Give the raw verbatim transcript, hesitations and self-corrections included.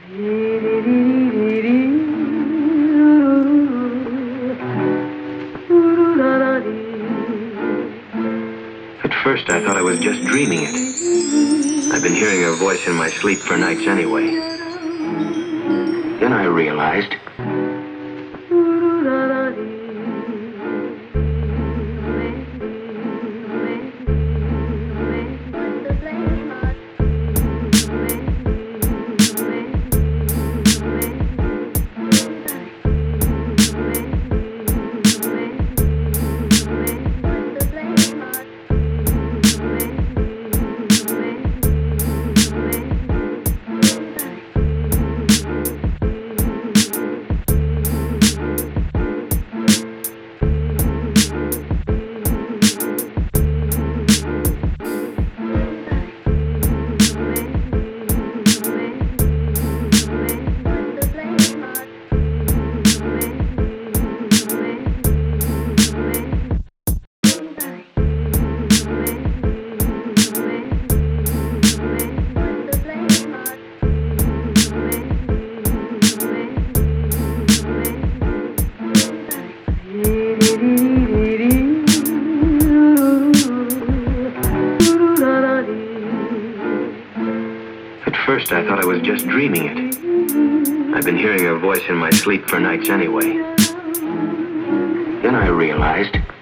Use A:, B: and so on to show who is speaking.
A: At first, I thought I was just dreaming it. I've been hearing her voice in my sleep for nights anyway. Then I realized... At first, I thought I was just dreaming it. I've been hearing her voice in my sleep for nights anyway. Then I realized...